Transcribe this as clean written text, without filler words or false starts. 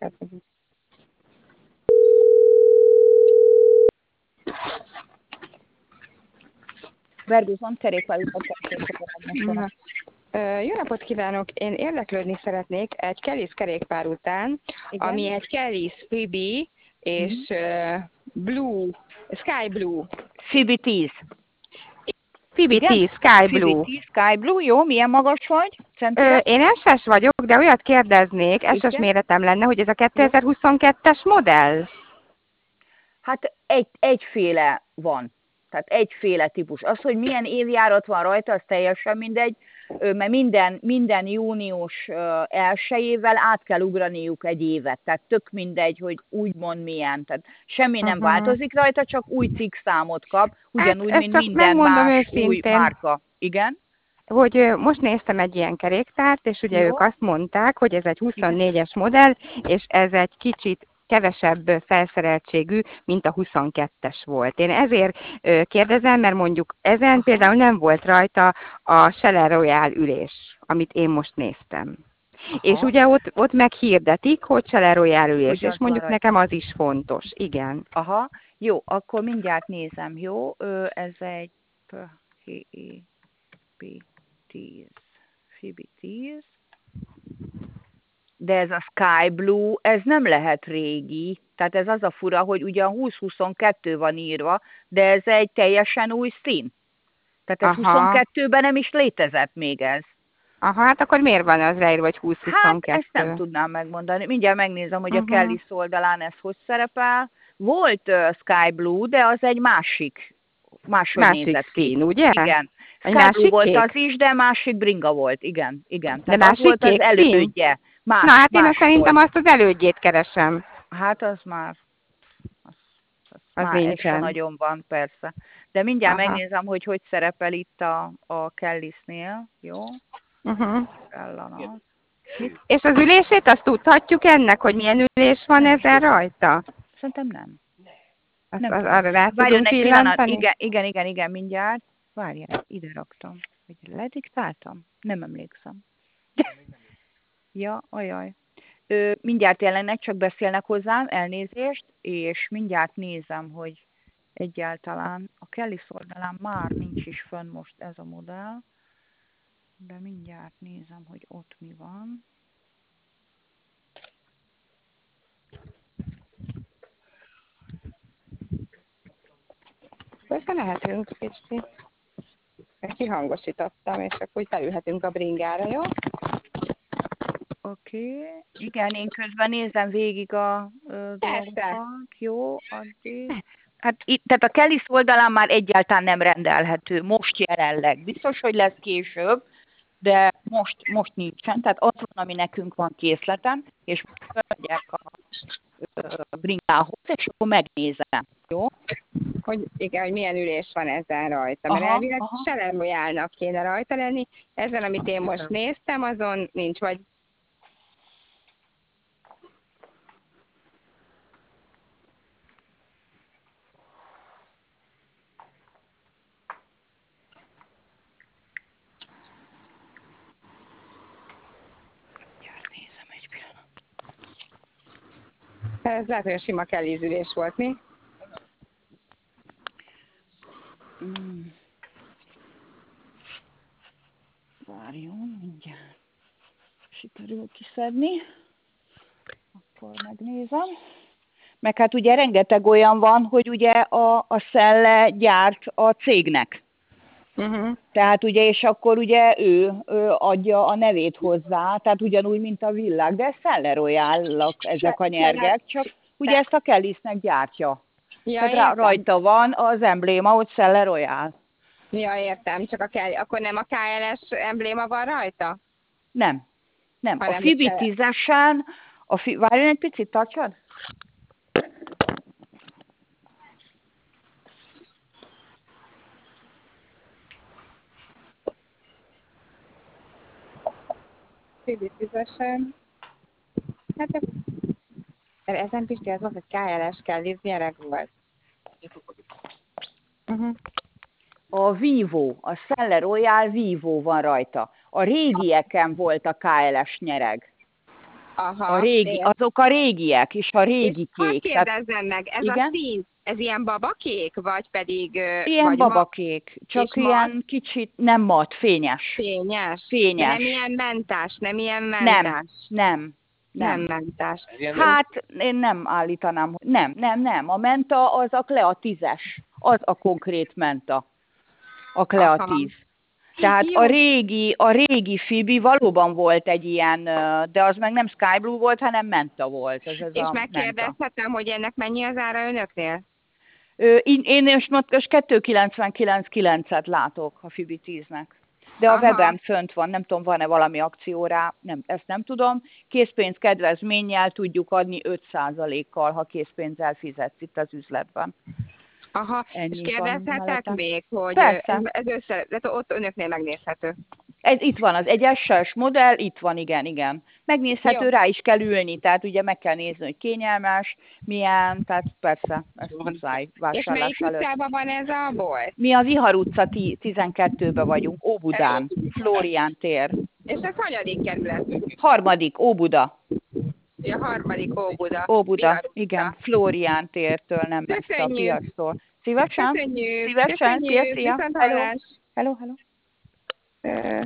Ferguson kerékpárutat tessék. Jó napot kívánok! Én érdeklődni szeretnék egy Kellys kerékpár után, igen? Ami egy Kellys Phoebe és Blue, Sky Blue. Phoebe 10. Phoebe 10, Sky Blue. Phoebe 10, Sky Blue, jó, milyen magas vagy? Én SS vagyok, de olyat kérdeznék, SS méretem lenne, hogy ez a 2022-es modell? Hát egyféle van. Tehát egyféle típus. Az, hogy milyen évjárat van rajta, az teljesen mindegy, mert minden június 1-ével át kell ugraniuk egy évet. Tehát tök mindegy, hogy úgymond milyen. Tehát semmi nem változik rajta, csak új cikkszámot kap, ugyanúgy, mint minden más új márka. Igen? Hogy most néztem egy ilyen kerékpárt, és ugye ők azt mondták, hogy ez egy 24-es modell, és ez egy kicsit kevesebb felszereltségű, mint a 22-es volt. Én ezért kérdezem, mert mondjuk ezen például nem volt rajta a Scheller Royal ülés, amit én most néztem. És ugye ott meghirdetik, hogy Scheller Royal ülés, és mondjuk nekem az is fontos. Igen. Aha, jó, akkor mindjárt nézem, jó? Ez egy Phoebe 10. De ez a Sky Blue, ez nem lehet régi. Tehát ez az a fura, hogy ugyan 2022 van írva, de ez egy teljesen új szín. Tehát ez 22-ben nem is létezett még ez. Aha, hát akkor miért van az ráírva, vagy 2022? Hát ezt nem tudnám megmondani. Mindjárt megnézem, hogy a Kellys oldalán ez hogy szerepel. Volt Sky Blue, de az egy máshogy nézett ki. Szín, ugye? Igen. Sky Blue volt az is, de másik bringa volt. Igen, igen. De tehát az volt az elődje. Na hát én szerintem azt az elődjét keresem. Hát az már... Az már ez se nagyon van, persze. De mindjárt megnézem, hogy szerepel itt a Kellysnél. Jó? És az ülését azt tudhatjuk ennek, hogy milyen ülés van ezen rajta? Szerintem nem. Arra rá tudunk pillantani? Igen, mindjárt. Várjál, ide raktam. Lediktáltam? Nem emlékszem. Ja, ajaj. Mindjárt jelennek, csak beszélnek hozzám, elnézést, és mindjárt nézem, hogy egyáltalán a Kellys oldalán már nincs is fönn most ez a modell, de mindjárt nézem, hogy ott mi van. Lehetünk kicsit. Kihangosítottam, és akkor úgy felülhetünk a bringára, jó? Oké. Igen, én közben nézem végig a dolgokat. Jó, addig. Hát itt, tehát a Kellys oldalán már egyáltalán nem rendelhető, most jelenleg. Biztos, hogy lesz később, de most nincsen. Tehát az van, ami nekünk van készleten, és megyek a bringához, és akkor megnézem. Jó? Hogy igen, hogy milyen ülés van ezen rajta. Mert elvileg Scheller Royalnak kéne rajta lenni. Ezen, amit én most néztem, azon nincs, vagy ez lehet, hogy a sima Kellys ülés volt, mi? Várjon, mindjárt sikerül kiszedni. Akkor megnézem. Meg hát ugye rengeteg olyan van, hogy ugye a szelle gyárt a cégnek. Tehát ugye, és akkor ugye ő adja a nevét hozzá, tehát ugyanúgy, mint a Villag, de Scheller Royal-ak ezek a nyergek, csak ugye ezt a Kellysnek gyártja. Ja, tehát rajta van az embléma, hogy Scheller Royal. Ja, értem, csak akkor nem a KLS embléma van rajta? Nem. A Phoebe 10-esen, várjon egy picit, tartsad? Phoebe 10-esen. Hát ezen Pisti az volt, hogy KLS Kellys nyereg volt. A Vivo, a Scheller Royal Vivo van rajta. A régieken volt a KLS nyereg. Aha, Azok a régiek, és a és régi hadd kék. kérdezzem meg, ez a Igen? szín, ez ilyen babakék, vagy pedig, Ilyen vagy babakék, és csak mat, ilyen kicsit nem mat, fényes. fényes, de nem Fényes. ilyen mentás, nem ilyen Nem, mentás, nem, nem nem. mentás. Jó, Hát én nem állítanám, hogy nem. A menta az a Clea 10-es. Az a konkrét menta. A Clea aha, 10. Tehát jó, a régi Phoebe valóban volt egy ilyen, de az meg nem Sky Blue volt, hanem menta volt. Ez és a menta. megkérdezhetem, hogy ennek mennyi az ára önöknél? Én most 299,9-et látok a Phoebe 10-nek. De a Aha, weben fönt van, nem tudom, van-e valami akció rá, nem, ezt nem tudom. Készpénz kedvezménnyel tudjuk adni 5%-kal, ha készpénzzel fizetsz itt az üzletben. aha, és Ennyi van kérdezhetek mellette. még, hogy Persze. ez de ott önöknél megnézhető. Ez itt van, az 1-es modell, itt van, igen. Jó, Megnézhető, rá is kell ülni, tehát ugye meg kell nézni, hogy kényelmes, milyen, tehát persze, ezt muszáj és vásárlás melyik előtt. utcában van ez a bolt? Mi a Vihar utca 12-ben vagyunk, Óbudán, Flórián tér. És ez hanyadik kerület? 3. Óbuda. A harmadik Óbuda. Óbuda, Bihar igen, utca. Flórián tértől, nem messze a Köszönjük, piactól. Szívesen? köszönjük, Szívesen, köszönjük, szia. viszont Hello, hallás. hello.